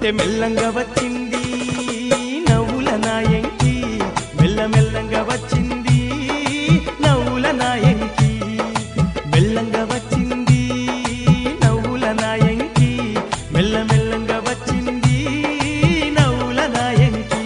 వస్తుంటే మెల్లంగా వచ్చింది నవ్వుల నాయంకి మెల్లమెల్లంగా వచ్చింది నవ్వుల నాయంకి మెల్లంగా వచ్చింది నవ్వుల నాయంకి మెల్లమెల్లంగా వచ్చింది నవ్వుల నాయంకి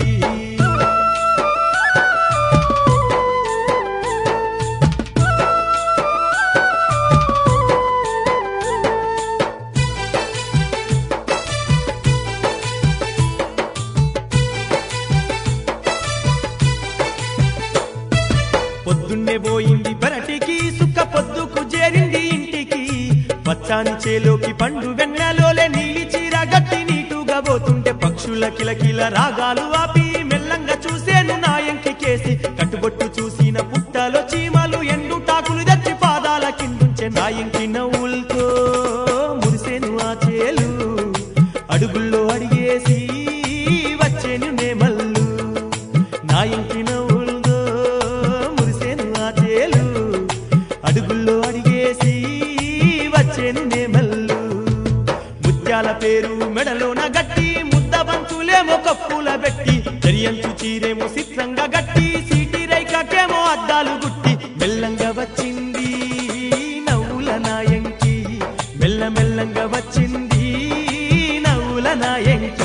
పొద్దున్నే పోయింది పెరటికి సుక్క పొద్దుకు చేరింది ఇంటికి పచ్చాని చేలోకి పండు వెన్నెలోలే నీలి చీర గట్టి నీటుగా పోతుంటే పక్షుల కిలకిల రాగాలు ఆపి మెల్లంగా చూసేను నాయంకి కేసి కట్టుబొట్టు చూసిన పుట్టలో చీమలు ఎండు టాకులు తెచ్చి పాదాల కిందుంచే నాయంకి నవ్వులతో మురిసేను ఆ చేలు అడుగుల్లో అడిగేసి వచ్చేను నేమల్లు నాయంకి నవ్వులతో మురిసేను ఆ చేలు అడుగుల్లో అడిగేసి వచ్చేను నేమల్లు ముత్యాల పేరు మెడలోన గట్టి ముద్ద బంతులేమో కప్పుల పెట్టి చెరియంచు చీరేమో చిత్రంగా గట్టి సీటి రైకాకేమో అద్దాలు గుట్టి మెల్లంగా వచ్చింది నవ్వుల నాయంకి మెల్లమెల్లంగా వచ్చింది నవ్వుల నాయంకి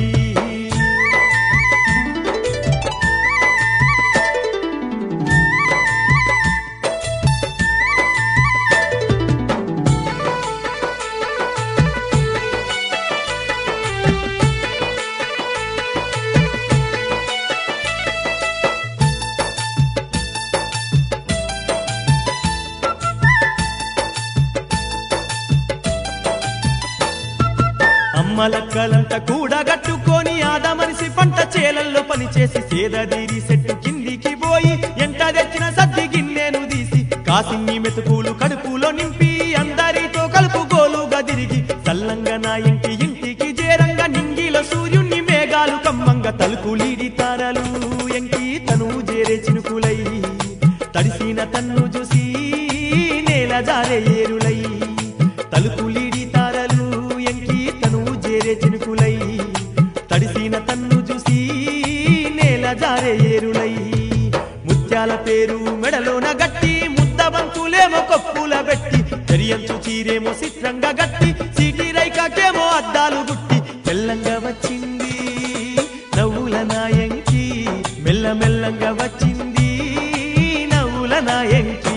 అమ్మలక్కలంతా కూడా గట్టుకొని ఆదమనిసి పంట చేలల్లో పనిచేసి సేదదీరి సెట్టు కిందికి పోయి ఎంట తెచ్చిన సద్ది గిన్నెను తీసి కాసిన్ని మెతుకులు కడుపులో నింపి అందరితో కలుపుగోలుగా తిరిగి చల్లంగా నా ఇంటికి చేరంగా నింగిలో సూర్యుణ్ణి మేఘాలు కమ్మంగా తలుపులీడి తారలు ఎంకి తను చేరే చినుకులై తడిసిన తన్ను చూసి నేల జారే ఏరులై తలుపులీడి తారలు ఎంకి తను చేరే చినుకులై తడిసిన తన్ను చూసి నేల జారే ఏరులై ముత్యాల పేరు మెడలోన గట్టి ముద్ద బంతులేమో కప్పుల పెట్టి చెరియంచు చీరేమో చిత్రంగా గట్టి సీటి రైకాకేమో అద్దాలు గుట్టి మెల్లంగా వచ్చింది నవ్వుల నాయంకి మెల్లమెల్లంగా వచ్చింది నవ్వుల నాయంకి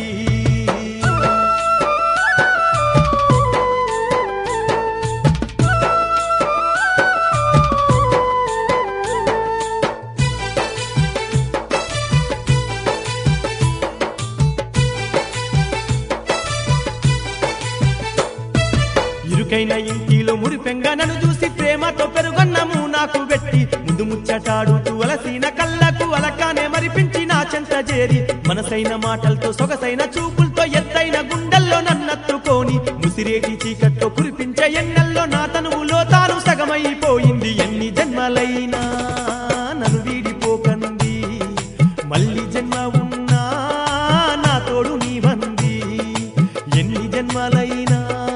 ఇరుకైన ఇంటిలో మురిపెంగా నన్ను చూసి ప్రేమతో పెరుగన్నము నాకు పెట్టి ముందు ముచ్చటాడుతూ అలసిన కళ్ళకు అలకానే మరిపించి నా చెంత చేరి మనసైన మాటలతో సొగసైన చూపులతో ఎత్తైన గుండెల్లో నన్నత్తుకొని ముసిరేటి చీకట్లో కురిపించే ఎన్నెల్లో నా తనువులో తాను సగమైపోయింది ఎన్ని జన్మలైనా నన్ను వీడిపోకంది మళ్ళీ జన్మ ఉన్నా నా తోడు నీ వంది ఎన్ని జన్మలైనా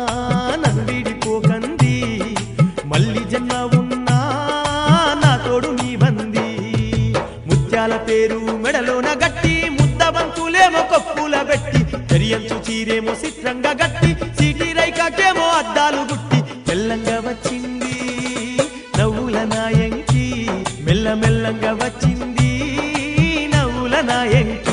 మళ్ళీ జన్మ ఉన్నా నా తోడు నీ బంది ముత్యాల పేరు మెడలోన గట్టి ముద్ద బంతులేమో కప్పుల పెట్టి చెరియంచు చీరేమో చిత్రంగా గట్టి సీటి రైకాకేమో అద్దాలు గుట్టి మెల్లంగా వచ్చింది నవ్వుల నాయంకి మెల్లమెల్లంగా వచ్చింది నవ్వుల నాయంకి